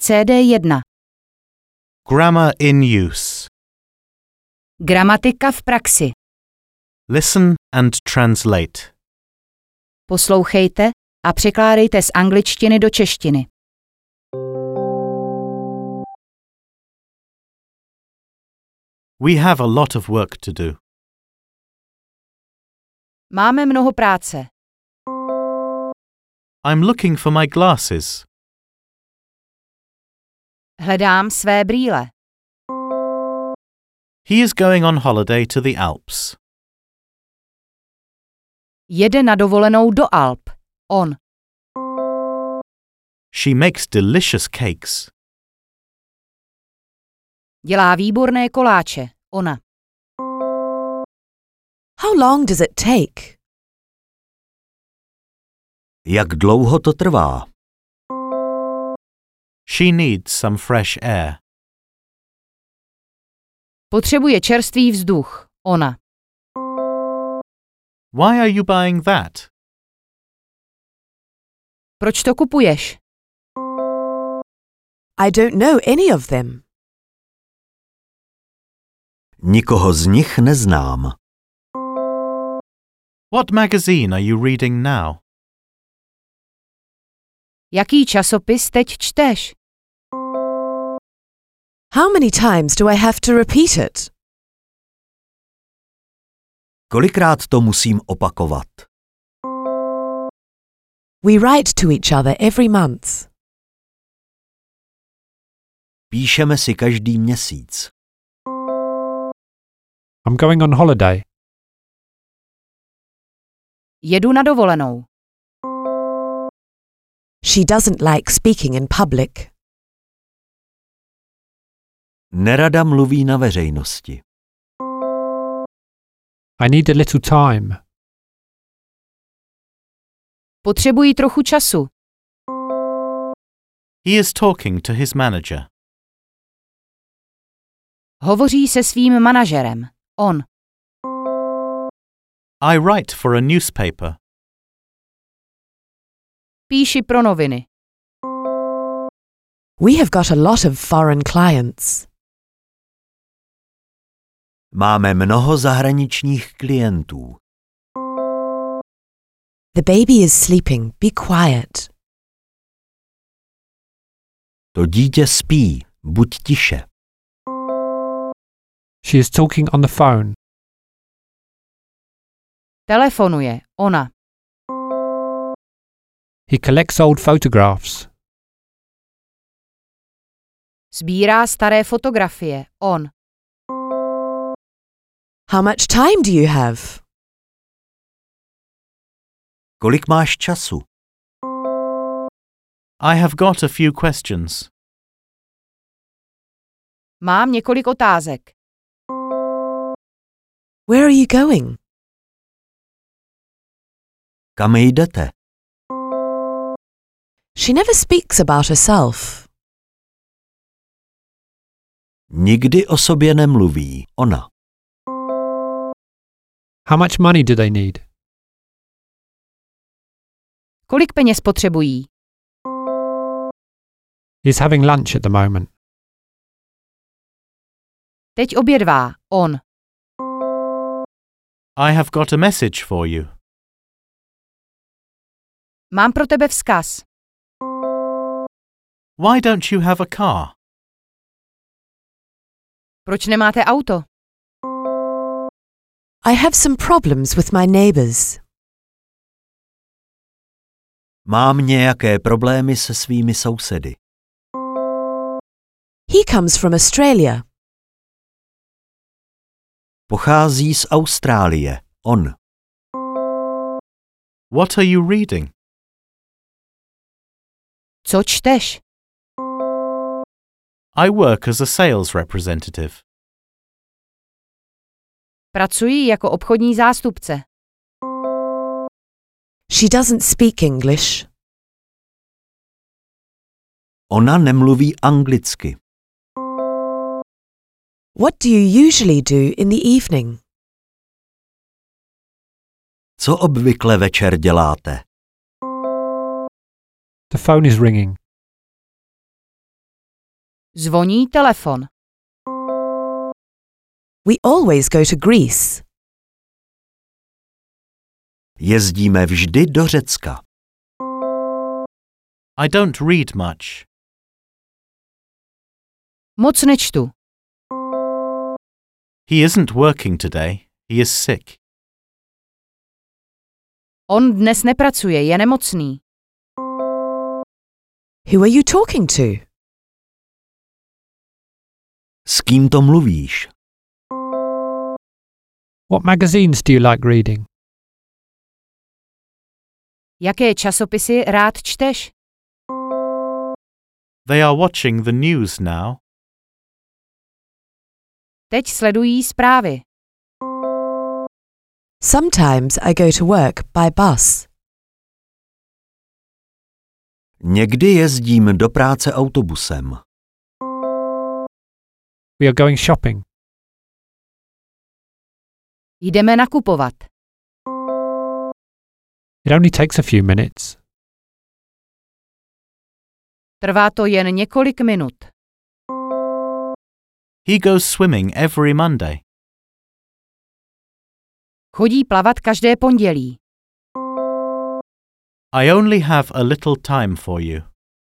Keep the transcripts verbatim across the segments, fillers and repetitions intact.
C D jedna. Grammar in use. Gramatika v praxi. Listen and translate. Poslouchejte a překládejte z angličtiny do češtiny. We have a lot of work to do. Máme mnoho práce. I'm looking for my glasses. Hledám své brýle. He is going on holiday to the Alps. Jede na dovolenou do Alp. On. She makes delicious cakes. Dělá výborné koláče. Ona. How long does it take? Jak dlouho to trvá? She needs some fresh air. Potřebuje čerstvý vzduch. Ona. Why are you buying that? Proč to kupuješ? I don't know any of them. Nikoho z nich neznám. What magazine are you reading now? Jaký časopis teď čteš? How many times do I have to repeat it? Kolikrát to musím opakovat? We write to each other every month. Píšeme si každý měsíc. I'm going on holiday. Jedu na dovolenou. She doesn't like speaking in public. Nerada mluví na veřejnosti. I need a little time. Potřebuji trochu času. He is talking to his manager. Hovoří se svým manažerem. On. I write for a newspaper. Píši pro noviny. We have got a lot of foreign clients. Máme mnoho zahraničních klientů. The baby is sleeping. Be quiet. To dítě spí. Buď tiše. She is talking on the phone. Telefonuje. Ona. He collects old photographs. Sbírá staré fotografie. On. How much time do you have? Kolik máš času? I have got a few questions. Mám několik otázek. Where are you going? Kam jdete? She never speaks about herself. Nikdy o sobě nemluví. Ona. How much money do they need? Kolik peněz potřebují? He's having lunch at the moment. Teď obědvá. On. I have got a message for you. Mám pro tebe vzkaz. Why don't you have a car? Proč nemáte auto? I have some problems with my neighbors. Mám nějaké problémy se svými sousedy. He comes from Australia. Pochází z Austrálie. On. What are you reading? Co čteš? I work as a sales representative. Pracuji jako obchodní zástupce. She doesn't speak English. Ona nemluví anglicky. What do you usually do in the evening? Co obvykle večer děláte? The phone is ringing. Zvoní telefon. We always go to Greece. Jezdíme vždy do Řecka. I don't read much. Moc nečtu. He isn't working today. He is sick. On dnes nepracuje, je nemocný. Who are you talking to? S kým to mluvíš? What magazines do you like reading? Jaké časopisy rád čteš? They are watching the news now. Teď sledují zprávy. Sometimes I go to work by bus. Někdy jezdím do práce autobusem. We are going shopping. Jdeme nakupovat. It only takes a few minutes. Trvá to jen několik minut. He goes swimming every Monday. Chodí plavat každé pondělí. I only have a little time for you.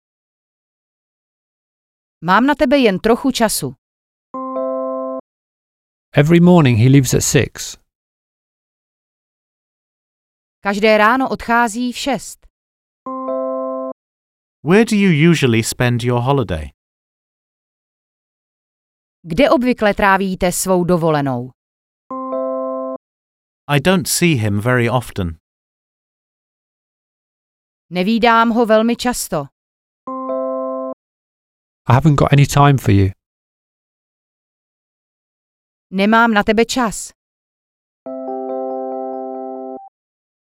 Mám na tebe jen trochu času. Every morning he leaves at six. Každé ráno odchází v šest. Where do you usually spend your holiday? Kde obvykle trávíte svou dovolenou? I don't see him very often. Nevídám ho velmi často. I haven't got any time for you. Nemám na tebe čas.